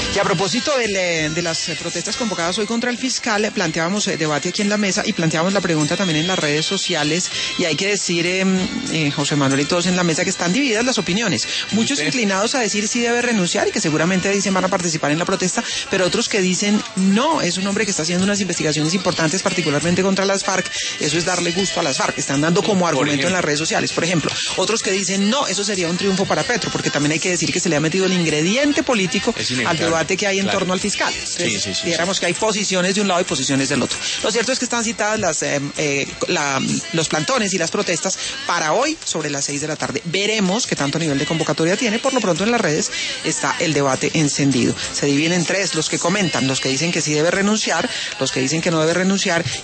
Y a propósito de las protestas convocadas hoy contra el fiscal, planteábamos debate aquí en la mesa y planteábamos la pregunta también en las redes sociales, y hay que decir, José Manuel y todos en la mesa, que están divididas las opiniones. Muchos inclinados a decir sí debe renunciar y que seguramente dicen van a participar en la protesta, pero otros que dicen no, es un hombre que está haciendo unas investigaciones importantes, particularmente contra las FARC, eso es darle gusto a las FARC, están dando como argumento en las redes sociales, por ejemplo. Otros que dicen no, eso sería un triunfo para Petro, porque también hay que decir que se le ha metido el ingrediente político al debate que hay en torno al fiscal. Entonces, digamos que hay posiciones de un lado y posiciones del otro. Lo cierto es que están citadas los plantones y las protestas para hoy sobre las 6 de la tarde. Veremos qué tanto nivel de convocatoria tiene. Por lo pronto en las redes está el debate encendido. Se dividen en tres los que comentan, los que dicen que sí debe renunciar, los que dicen que no debe renunciar